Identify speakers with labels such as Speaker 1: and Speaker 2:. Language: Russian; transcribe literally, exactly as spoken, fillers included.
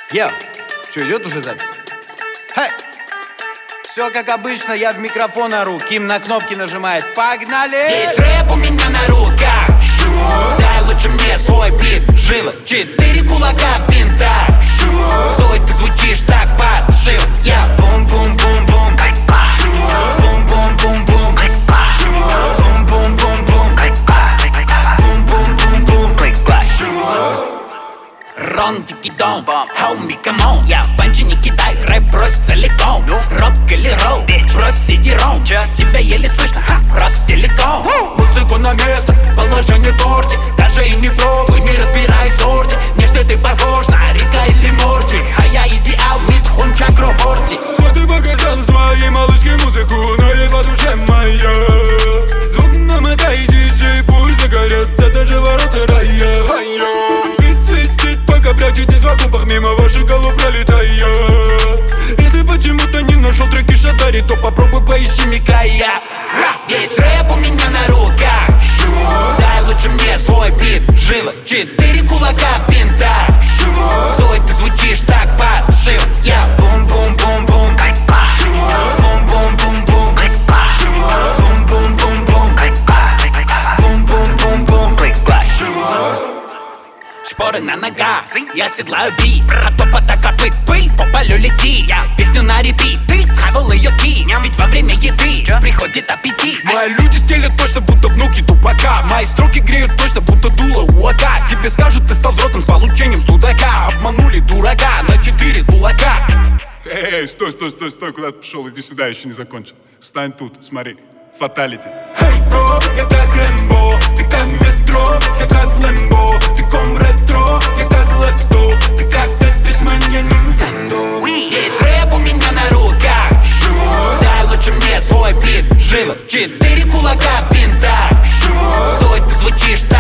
Speaker 1: Йо, что, идет уже запись? Хей! Все как обычно, я в микрофон ору, Ким на кнопки нажимает. Погнали!
Speaker 2: Весь рэп у меня на руках. Дай лучше мне свой бит. Живо, четыре кулака в бинтах. Стой, ты звучишь так паршиво. Я бум-бум-бум-бум. Бум-бум-бум-бум. Бум-бум-бум-бум. Бум-бум-бум-бум. Рон, дикий дом, хоуми, камон. Я панчи не кидай, рэп брось целиком. Рок или роу, брось сиди-ром. Тебя еле слышно, ха, раз телеком. Музыку на место, положение торти. Даже и не пробуй, не разбирай сорти. Не что ты похож на Рика или Морти. А я идеал, митхун, чакро, борти.
Speaker 3: Вот ты показал своей малышке музыку, но едва душе моя. Звук намотай, диджей, пусть загорятся даже ворота рая. Бит свистит, пока прячетесь в окопах, мимо ваших голов пролетая. Если почему-то не нашел треки шатари, то попробуй поищи Микая.
Speaker 2: Весь рэп у меня на руках. Дай лучше мне свой бит. Живо, четыре кулака в бинтах. Стой, ты звучишь так паршиво. Я бум-бум-бум-бум. Бум-бум-бум-бум. Бум-бум-бум-бум. Бум-бум-бум-бум. Шпоры на ногах, я седлаю бит. А то потака пыт-пыт, по полю лети. Я песню на репит, ты схавал ее ки. Ведь во время еды приходит аппетит.
Speaker 3: Мои люди стелят точно, будто внуки тупака. Мои строки греют точно, будто дуло у ака. Тебе скажут, ты стал взрослым с получением судака. Обманули дурака на четыре кулака. Эй, стой, стой, стой, стой, куда ты пошел? Иди сюда, еще не закончил. Встань тут, смотри, фаталити. Эй, бро, я как Рэмбо, ты как метро, я как Лэмбо. Ты ком ретро, я как лепто, ты как Тетрис, мне Нинтендо.
Speaker 2: Весь рэп у меня на руках. Дай лучше мне свой бит. Живо, четыре кулака в бинтах. Стой, ты звучишь так